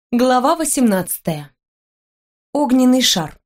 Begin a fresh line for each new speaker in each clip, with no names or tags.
Глава 18. Огненный шар.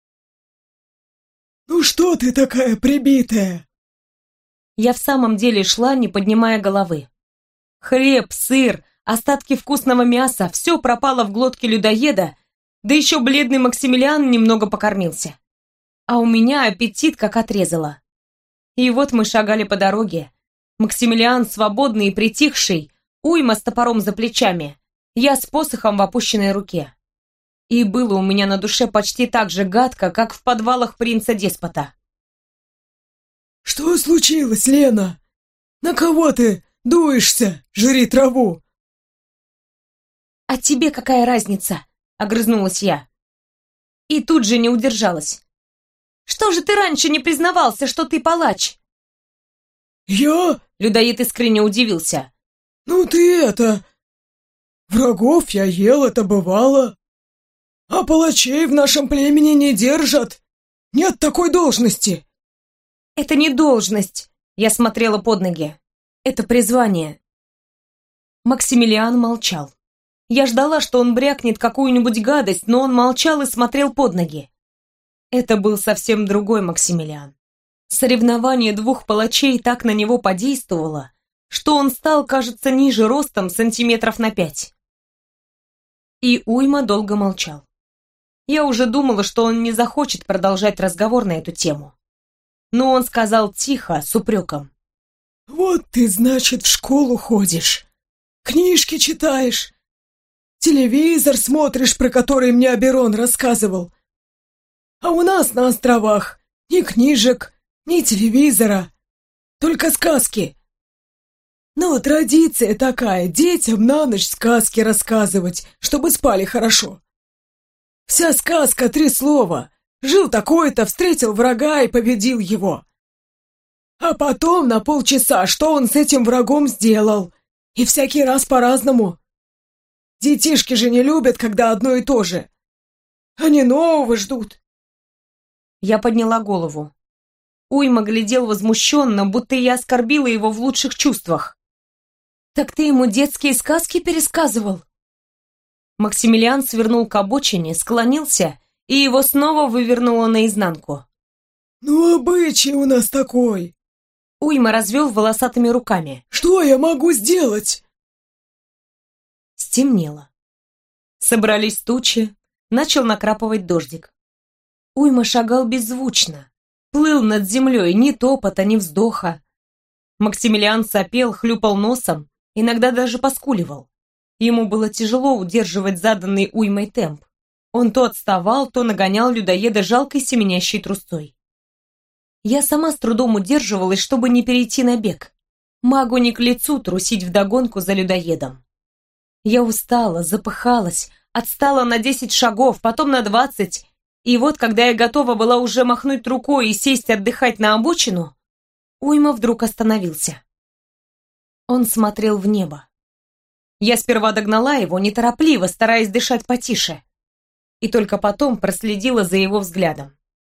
«Ну что ты такая прибитая?»
Я в самом деле шла, не поднимая головы. Хлеб, сыр, остатки вкусного мяса — все пропало в глотке людоеда, да еще бледный Максимилиан немного покормился. А у меня аппетит как отрезало. И вот мы шагали по дороге. Максимилиан свободный и притихший, Уйма с топором за плечами, я с посохом в опущенной руке. И было у меня на душе почти так же гадко, как в подвалах принца-деспота.
«Что случилось, Лена? На кого ты дуешься? Жри траву!»
«А тебе какая разница?» — огрызнулась я. И тут же не удержалась. «Что же ты раньше не признавался, что ты палач?»
«Я?
Людоед искренне удивился.
Ну ты это... Врагов я ел, это бывало. А палачей в нашем племени не держат. Нет такой должности».
«Это не должность», — я смотрела под ноги. «Это призвание». Максимилиан молчал. Я ждала, что он брякнет какую-нибудь гадость, но он молчал и смотрел под ноги. Это был совсем другой Максимилиан. Соревнование двух палачей так на него подействовало, что он стал, кажется, ниже ростом сантиметров на 5. И Уйма долго молчал. Я уже думала, что он не захочет продолжать разговор на эту тему. Но он сказал тихо, с упреком.
«Вот ты, значит, в школу ходишь, книжки читаешь, телевизор смотришь, про который мне Аберон рассказывал. А у нас на островах ни книжек, ни телевизора, только сказки. Ну, традиция такая, детям на ночь сказки рассказывать, чтобы спали хорошо. Вся сказка 3 слова. Жил такой-то, встретил врага и победил его. А потом на полчаса, что он с этим врагом сделал. И всякий раз по-разному. Детишки же не любят, когда одно и то же. Они нового ждут».
Я подняла голову. Уйма глядел возмущенно, будто я оскорбила его в лучших чувствах. «Так ты ему детские сказки пересказывал?» Максимилиан свернул к обочине, склонился, и его снова вывернуло наизнанку.
«Ну, обычай у нас такой».
Уйма развел волосатыми руками.
«Что я могу сделать?»
Стемнело. Собрались тучи, начал накрапывать дождик. Уйма шагал беззвучно, плыл над землей, ни топота, ни вздоха. Максимилиан сопел, хлюпал носом, иногда даже поскуливал. Ему было тяжело удерживать заданный Уймой темп. Он то отставал, то нагонял людоеда жалкой семенящей трусцой. Я сама с трудом удерживалась, чтобы не перейти на бег. Магу не к лицу трусить вдогонку за людоедом. Я устала, запыхалась, отстала на 10 шагов, потом на 20, и вот, когда я готова была уже махнуть рукой и сесть отдыхать на обочину, Уйма вдруг остановился. Он смотрел в небо. Я сперва догнала его, неторопливо, стараясь дышать потише, и только потом проследила за его взглядом.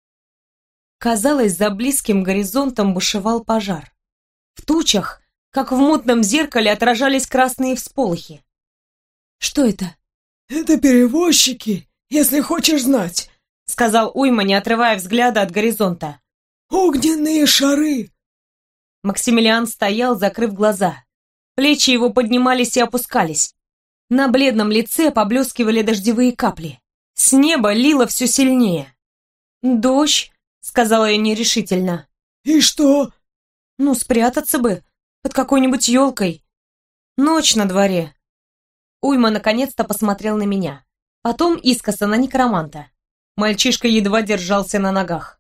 Казалось, за близким горизонтом бушевал пожар. В тучах, как в мутном зеркале, отражались красные всполохи. «Что это?»
«Это перевозчики, если хочешь знать»,
— сказал Уйма, не отрывая взгляда от горизонта.
«Огненные шары».
Максимилиан стоял, закрыв глаза. Плечи его поднимались и опускались. На бледном лице поблескивали дождевые капли. С неба лило все сильнее. «Дождь», — сказала я нерешительно.
«И что?»
«Ну, спрятаться бы, под какой-нибудь елкой. Ночь на дворе». Уйма наконец-то посмотрел на меня. Потом искоса на некроманта. Мальчишка едва держался на ногах.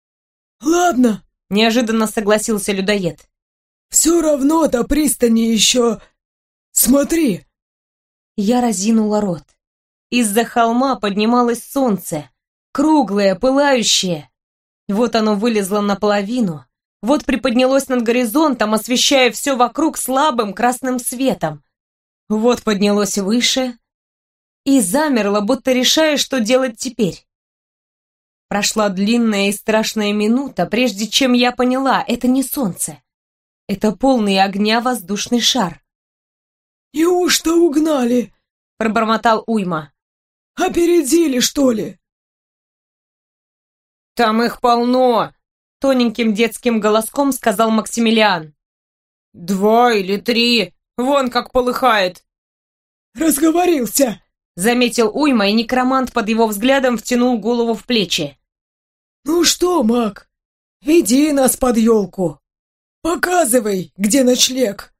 «Ладно»,
— неожиданно согласился людоед.
«Все равно до пристани еще... Смотри!»
Я разинула рот. Из-за холма поднималось солнце, круглое, пылающее. Вот оно вылезло наполовину, вот приподнялось над горизонтом, освещая все вокруг слабым красным светом. Вот поднялось выше и замерло, будто решая, что делать теперь. Прошла длинная и страшная минута, прежде чем я поняла, это не солнце. Это полный огня воздушный шар.
«Неужто угнали?»
пробормотал Уйма.
Опередили, что ли?
Там их полно, тоненьким детским голоском сказал Максимилиан. 2 или 3, вон как полыхает.
Разговорился,
Заметил Уйма, и некромант под его взглядом втянул голову в плечи.
Ну что, маг, веди нас под елку. Показывай, где ночлег.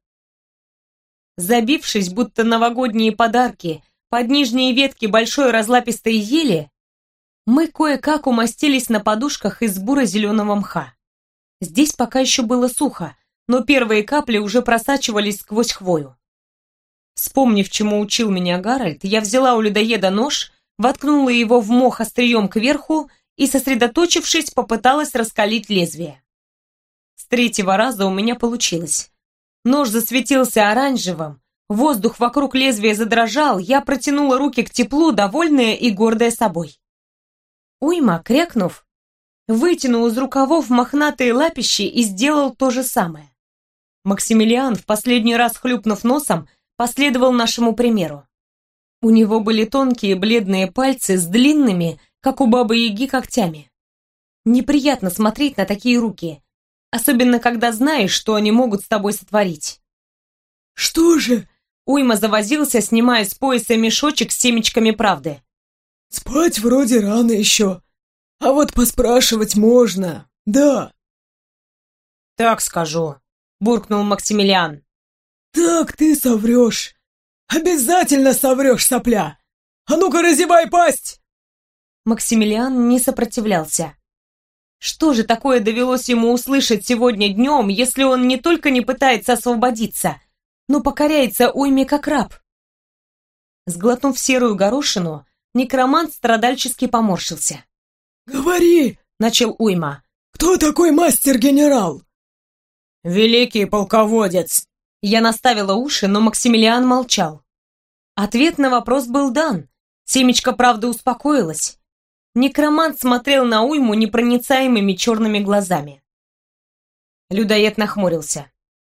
Забившись, будто новогодние подарки, под нижние ветки большой разлапистой ели, мы кое-как умостились на подушках из буро-зеленого мха. Здесь пока еще было сухо, но первые капли уже просачивались сквозь хвою. Вспомнив, чему учил меня Гарольд, я взяла у людоеда нож, воткнула его в мох острием кверху и, сосредоточившись, попыталась раскалить лезвие. С 3-го раза у меня получилось. Нож засветился оранжевым, воздух вокруг лезвия задрожал, я протянула руки к теплу, довольная и гордая собой. Уйма, крякнув, вытянул из рукавов мохнатые лапищи и сделал то же самое. Максимилиан, в последний раз хлюпнув носом, последовал нашему примеру. У него были тонкие бледные пальцы с длинными, как у бабы-яги, когтями. Неприятно смотреть на такие руки, особенно когда знаешь, что они могут с тобой сотворить.
Что же?
Уйма завозился, снимая с пояса мешочек с семечками правды.
Спать вроде рано еще, а вот поспрашивать можно, да.
Так скажу, буркнул Максимилиан.
Так ты соврешь. Обязательно соврешь, сопля. А ну-ка, разевай пасть.
Максимилиан не сопротивлялся. Что же такое довелось ему услышать сегодня днем, если он не только не пытается освободиться, но покоряется Уйме как раб? Сглотнув серую горошину, некромант страдальчески поморщился.
«Говори!» —
начал Уйма.
«Кто такой мастер-генерал?»
«Великий полководец!» Я наставила уши, но Максимилиан молчал. Ответ на вопрос был дан. Семечко правды успокоилась. Некромант смотрел на Уйму непроницаемыми черными глазами. Людоед нахмурился.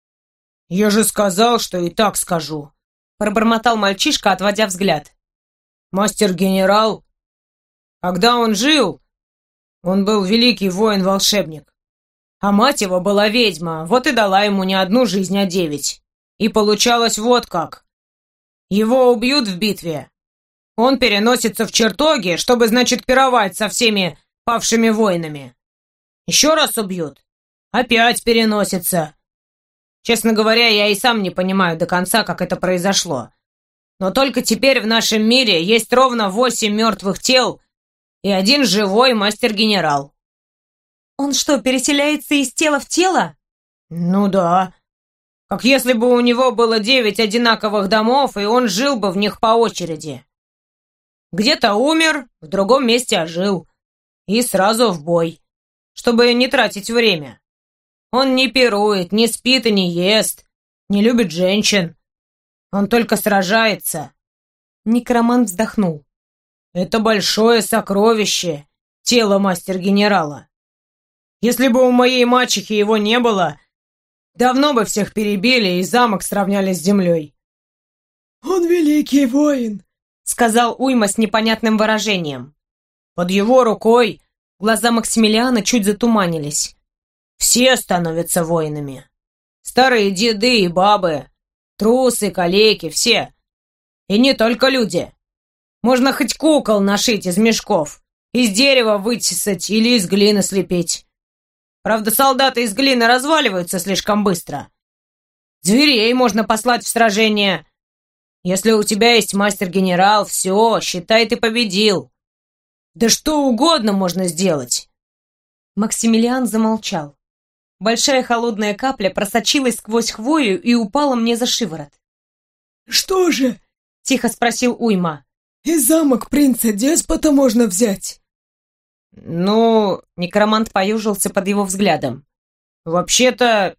«Я же сказал, что и так скажу», — пробормотал мальчишка, отводя взгляд. «Мастер-генерал? Когда он жил, он был великий воин-волшебник. А мать его была ведьма, вот и дала ему не одну жизнь, а 9. И получалось вот как. Его убьют в битве. Он переносится в чертоги, чтобы, значит, пировать со всеми павшими воинами. Еще раз убьют. Опять переносится. Честно говоря, я и сам не понимаю до конца, как это произошло. Но только теперь в нашем мире есть ровно 8 мертвых тел и 1 живой мастер-генерал. Он что, переселяется из тела в тело? Ну да. Как если бы у него было 9 одинаковых домов, и он жил бы в них по очереди. Где-то умер, в другом месте ожил. И сразу в бой, чтобы не тратить время. Он не пирует, не спит и не ест, не любит женщин. Он только сражается. Некромант вздохнул. Это большое сокровище, тело мастер-генерала. Если бы у моей мачехи его не было, давно бы всех перебили и замок сравняли с землей.
«Он великий воин», —
сказал Уйма с непонятным выражением. Под его рукой глаза Максимилиана чуть затуманились. Все становятся воинами. Старые деды и бабы, трусы, калеки, все. И не только люди. Можно хоть кукол нашить из мешков, из дерева вытесать или из глины слепить. Правда, солдаты из глины разваливаются слишком быстро. Зверей можно послать в сражение. Если у тебя есть мастер-генерал, все, считай, ты победил. Да что угодно можно сделать. Максимилиан замолчал. Большая холодная капля просочилась сквозь хвою и упала мне за шиворот.
«Что же?»
— тихо спросил Уйма.
«И замок принца-деспота можно взять?»
«Ну...» — некромант поюжился под его взглядом. «Вообще-то...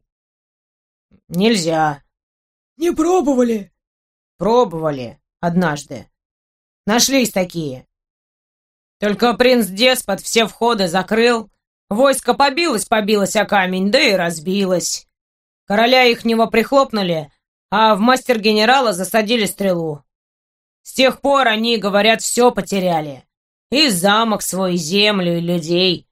нельзя».
«Не пробовали?»
«Пробовали. Однажды. Нашлись такие. Только принц-деспот все входы закрыл. Войско побилось о камень, да и разбилось. Короля ихнего прихлопнули, а в мастер-генерала засадили стрелу. С тех пор они, говорят, все потеряли. И замок свой, и землю, и людей.